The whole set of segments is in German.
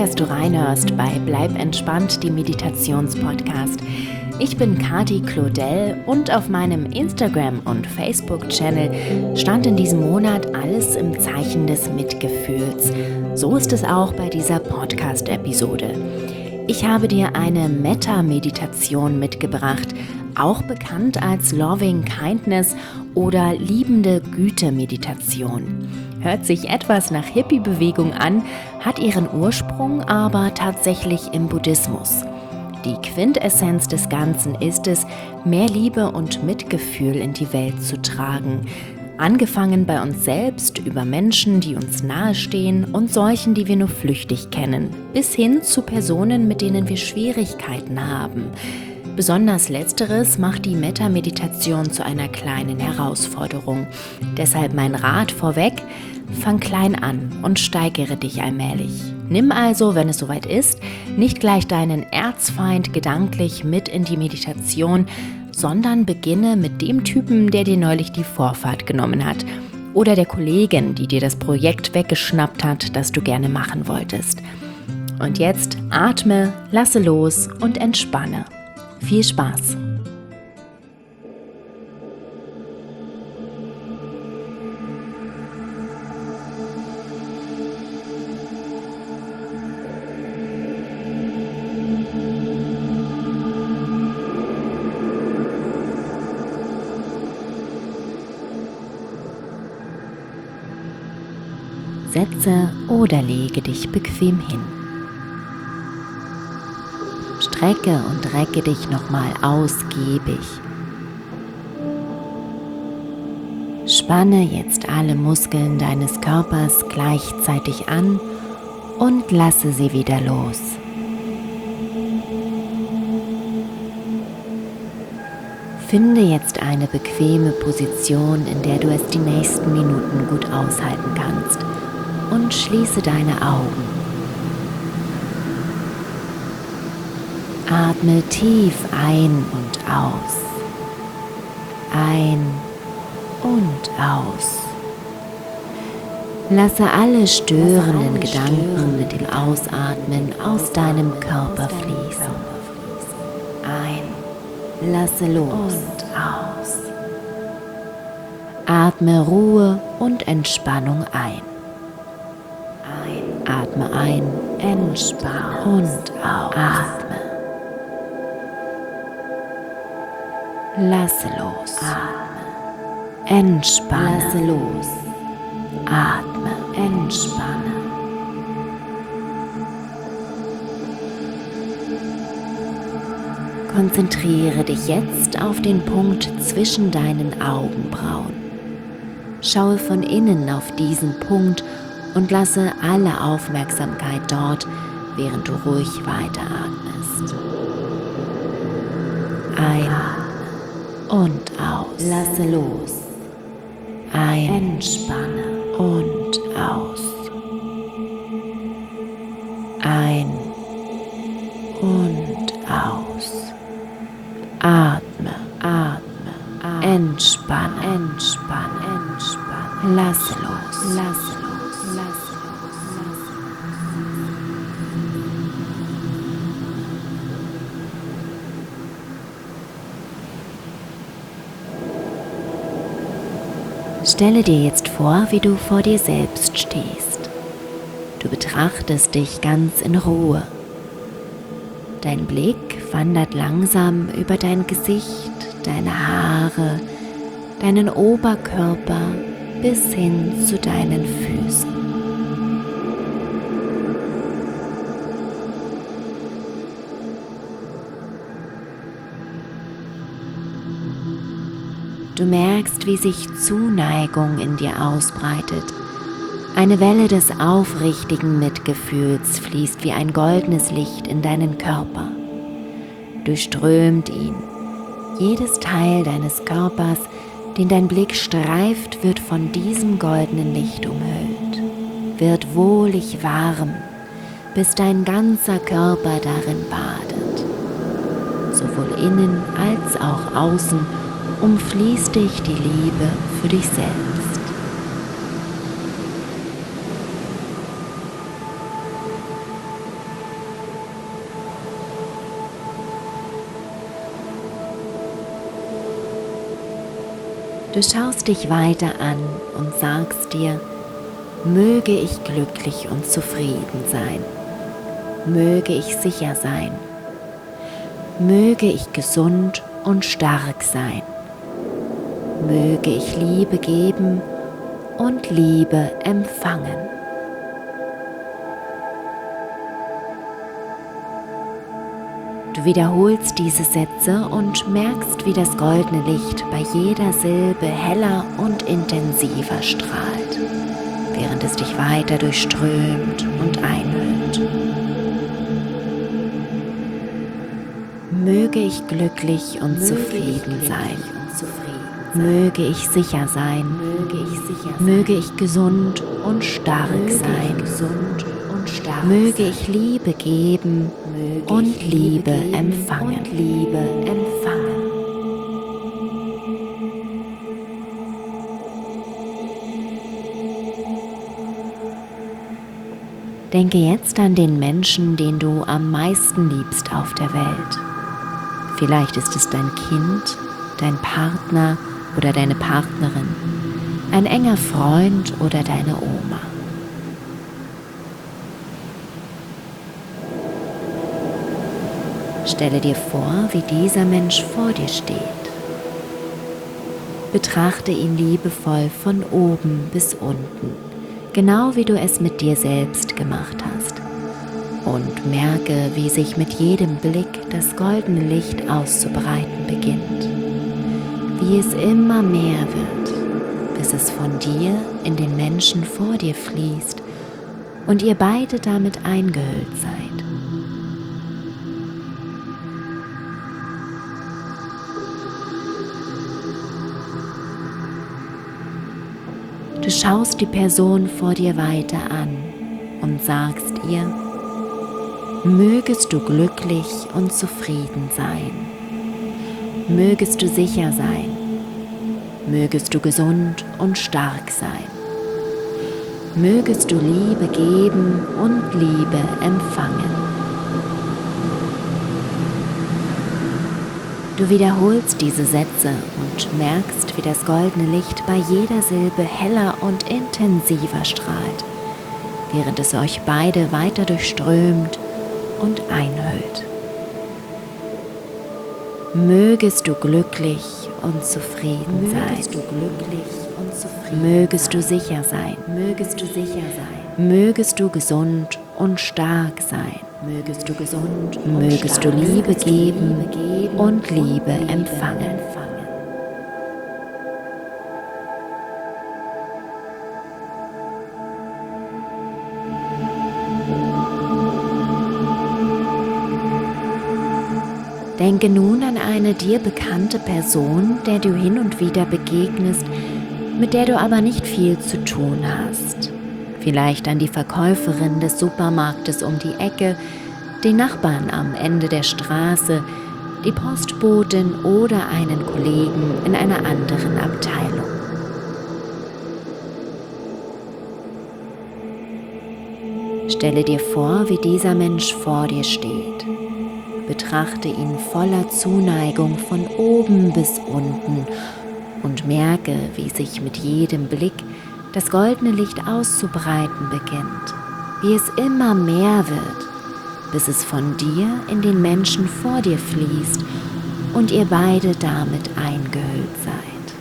dass du reinhörst bei Bleib entspannt, die Meditationspodcast. Ich bin Kati Claudel und auf meinem Instagram- und Facebook-Channel stand in diesem Monat alles im Zeichen des Mitgefühls. So ist es auch bei dieser Podcast-Episode. Ich habe dir eine Metta-Meditation mitgebracht, auch bekannt als Loving Kindness oder liebende Güte-Meditation. Hört sich etwas nach Hippie-Bewegung an, hat ihren Ursprung aber tatsächlich im Buddhismus. Die Quintessenz des Ganzen ist es, mehr Liebe und Mitgefühl in die Welt zu tragen. Angefangen bei uns selbst, über Menschen, die uns nahestehen und solchen, die wir nur flüchtig kennen, bis hin zu Personen, mit denen wir Schwierigkeiten haben. Besonders Letzteres macht die Metta-Meditation zu einer kleinen Herausforderung. Deshalb mein Rat vorweg: Fang klein an und steigere dich allmählich. Nimm also, wenn es soweit ist, nicht gleich deinen Erzfeind gedanklich mit in die Meditation, sondern beginne mit dem Typen, der dir neulich die Vorfahrt genommen hat, oder der Kollegin, die dir das Projekt weggeschnappt hat, das du gerne machen wolltest. Und jetzt atme, lasse los und entspanne. Viel Spaß! Setze oder lege dich bequem hin. Strecke und recke dich nochmal ausgiebig. Spanne jetzt alle Muskeln deines Körpers gleichzeitig an und lasse sie wieder los. Finde jetzt eine bequeme Position, in der du es die nächsten Minuten gut aushalten kannst, und schließe deine Augen. Atme tief ein und aus. Ein und aus. Lasse alle störenden Gedanken mit dem Ausatmen aus deinem Körper fließen. Ein, lasse los und aus. Atme Ruhe und Entspannung ein. Atme ein, entspanne und aus. Atme. Lasse los. Atme. Entspanne. Lasse los. Atme. Entspanne. Konzentriere dich jetzt auf den Punkt zwischen deinen Augenbrauen. Schaue von innen auf diesen Punkt und lasse alle Aufmerksamkeit dort, während du ruhig weiteratmest. Ein und aus. Lasse los. Ein. Entspanne und aus. Ein und aus. Atme, atme, entspanne, entspanne, entspanne. Lasse los, lasse los. Stelle dir jetzt vor, wie du vor dir selbst stehst. Du betrachtest dich ganz in Ruhe. Dein Blick wandert langsam über dein Gesicht, deine Haare, deinen Oberkörper bis hin zu deinen Füßen. Du merkst, wie sich Zuneigung in dir ausbreitet. Eine Welle des aufrichtigen Mitgefühls fließt wie ein goldenes Licht in deinen Körper, durchströmt ihn. Jedes Teil deines Körpers, den dein Blick streift, wird von diesem goldenen Licht umhüllt, wird wohlig warm, bis dein ganzer Körper darin badet. Sowohl innen als auch außen umfließt dich die Liebe für dich selbst. Du schaust dich weiter an und sagst dir: Möge ich glücklich und zufrieden sein. Möge ich sicher sein. Möge ich gesund und stark sein. Möge ich Liebe geben und Liebe empfangen. Du wiederholst diese Sätze und merkst, wie das goldene Licht bei jeder Silbe heller und intensiver strahlt, während es dich weiter durchströmt und einhüllt. Möge ich glücklich und zufrieden sein. Möge ich sicher sein. Möge ich gesund und stark sein. Möge ich Liebe geben und Liebe empfangen. Denke jetzt an den Menschen, den du am meisten liebst auf der Welt. Vielleicht ist es dein Kind, dein Partner oder deine Partnerin, ein enger Freund oder deine Oma. Stelle dir vor, wie dieser Mensch vor dir steht. Betrachte ihn liebevoll von oben bis unten, genau wie du es mit dir selbst gemacht hast. Und merke, wie sich mit jedem Blick das goldene Licht auszubreiten beginnt. Wie es immer mehr wird, bis es von dir in den Menschen vor dir fließt und ihr beide damit eingehüllt seid. Du schaust die Person vor dir weiter an und sagst ihr: Mögest du glücklich und zufrieden sein. Mögest du sicher sein. Mögest du gesund und stark sein. Mögest du Liebe geben und Liebe empfangen. Du wiederholst diese Sätze und merkst, wie das goldene Licht bei jeder Silbe heller und intensiver strahlt, während es euch beide weiter durchströmt und einhüllt. Mögest du glücklich und zufrieden sein. Mögest du sicher sein. Mögest du gesund und stark sein. Mögest du Liebe geben und Liebe empfangen. Denke nun an eine dir bekannte Person, der du hin und wieder begegnest, mit der du aber nicht viel zu tun hast. Vielleicht an die Verkäuferin des Supermarktes um die Ecke, den Nachbarn am Ende der Straße, die Postbotin oder einen Kollegen in einer anderen Abteilung. Stelle dir vor, wie dieser Mensch vor dir steht. Betrachte ihn voller Zuneigung von oben bis unten und merke, wie sich mit jedem Blick das goldene Licht auszubreiten beginnt, wie es immer mehr wird, bis es von dir in den Menschen vor dir fließt und ihr beide damit eingehüllt seid.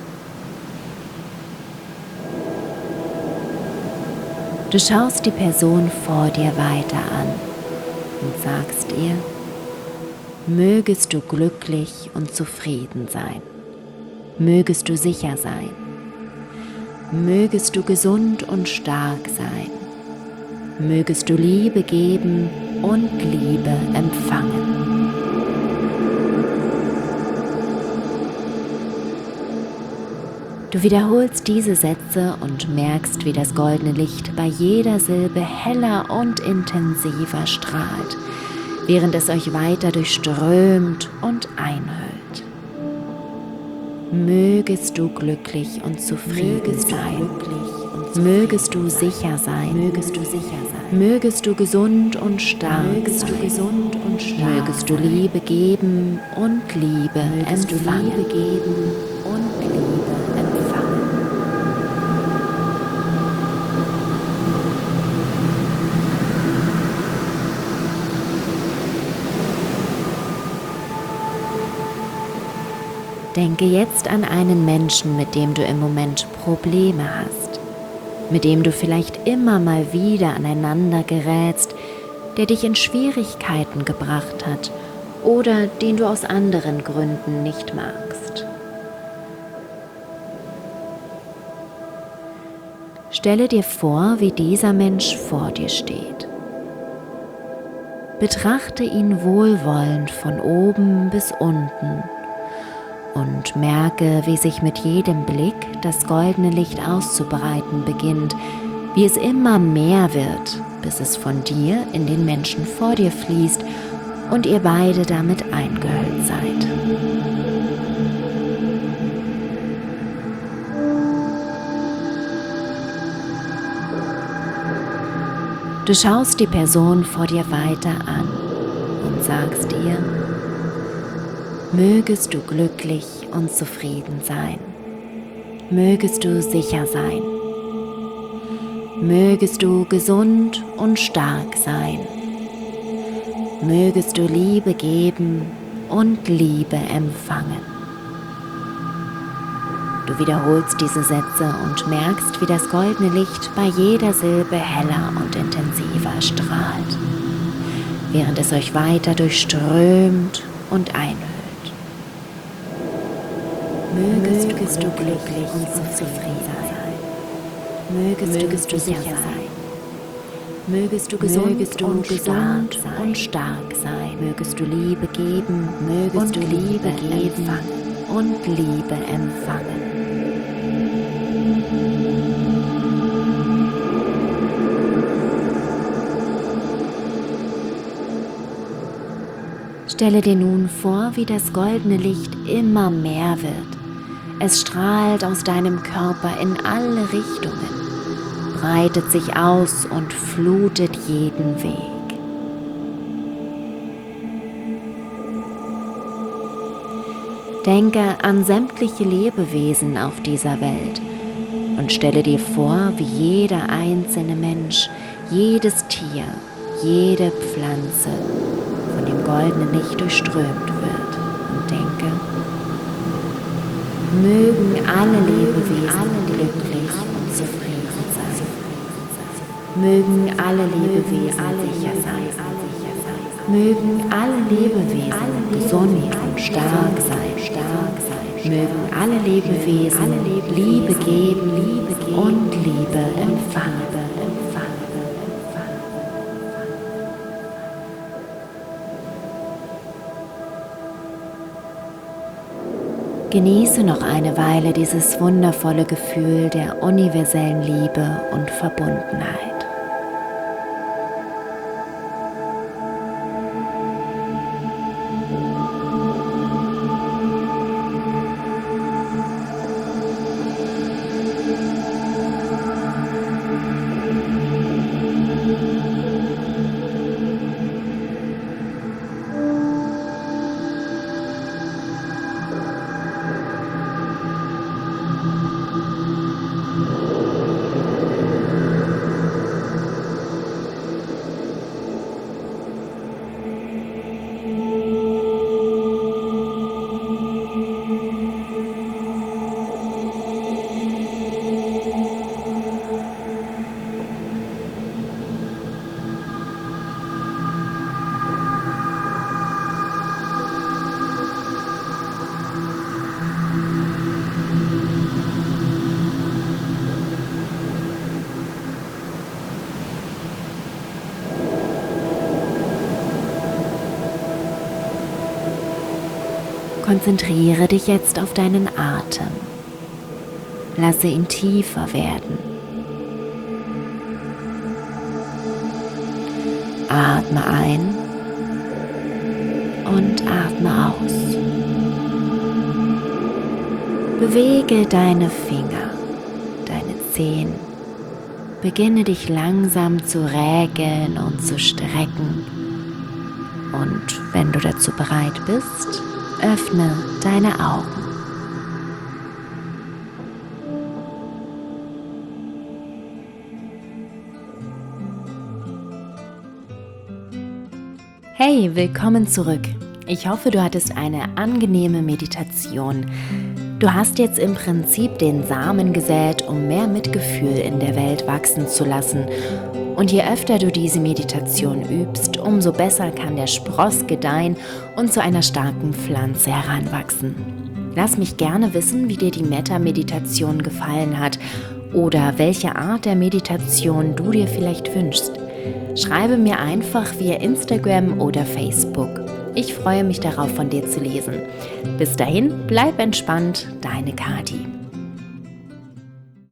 Du schaust die Person vor dir weiter an und sagst ihr: Mögest du glücklich und zufrieden sein. Mögest du sicher sein. Mögest du gesund und stark sein. Mögest du Liebe geben und Liebe empfangen. Du wiederholst diese Sätze und merkst, wie das goldene Licht bei jeder Silbe heller und intensiver strahlt, während es euch weiter durchströmt und einhüllt. Mögest du glücklich und zufrieden sein. Mögest du sicher sein. Mögest du gesund und stark sein. Mögest du Liebe geben und Liebe empfangen. Denke jetzt an einen Menschen, mit dem du im Moment Probleme hast, mit dem du vielleicht immer mal wieder aneinander gerätst, der dich in Schwierigkeiten gebracht hat oder den du aus anderen Gründen nicht magst. Stelle dir vor, wie dieser Mensch vor dir steht. Betrachte ihn wohlwollend von oben bis unten und merke, wie sich mit jedem Blick das goldene Licht auszubreiten beginnt, wie es immer mehr wird, bis es von dir in den Menschen vor dir fließt und ihr beide damit eingehüllt seid. Du schaust die Person vor dir weiter an und sagst ihr: Mögest du glücklich und zufrieden sein. Mögest du sicher sein. Mögest du gesund und stark sein. Mögest du Liebe geben und Liebe empfangen. Du wiederholst diese Sätze und merkst, wie das goldene Licht bei jeder Silbe heller und intensiver strahlt, während es euch weiter durchströmt und einhüllt. Mögest du glücklich und zufrieden sein. Mögest du sicher sein. Mögest du gesund und stark sein. Mögest du Liebe geben, mögest du Liebe geben und Liebe empfangen. Stelle dir nun vor, wie das goldene Licht immer mehr wird. Es strahlt aus deinem Körper in alle Richtungen, breitet sich aus und flutet jeden Weg. Denke an sämtliche Lebewesen auf dieser Welt und stelle dir vor, wie jeder einzelne Mensch, jedes Tier, jede Pflanze von dem goldenen Licht durchströmt wird und denke: Mögen alle Lebewesen glücklich und zufrieden sein. Mögen alle Lebewesen sicher sein. Mögen alle Lebewesen gesund und stark sein. Mögen alle Lebewesen Liebe geben und Liebe empfangen. Genieße noch eine Weile dieses wundervolle Gefühl der universellen Liebe und Verbundenheit. Konzentriere dich jetzt auf deinen Atem. Lasse ihn tiefer werden. Atme ein und atme aus. Bewege deine Finger, deine Zehen. Beginne dich langsam zu räkeln und zu strecken. Und wenn du dazu bereit bist, öffne deine Augen. Hey, willkommen zurück. Ich hoffe, du hattest eine angenehme Meditation. Du hast jetzt im Prinzip den Samen gesät, um mehr Mitgefühl in der Welt wachsen zu lassen. Und je öfter du diese Meditation übst, umso besser kann der Spross gedeihen und zu einer starken Pflanze heranwachsen. Lass mich gerne wissen, wie dir die Metta-Meditation gefallen hat oder welche Art der Meditation du dir vielleicht wünschst. Schreibe mir einfach via Instagram oder Facebook. Ich freue mich darauf, von dir zu lesen. Bis dahin, bleib entspannt, deine Kati.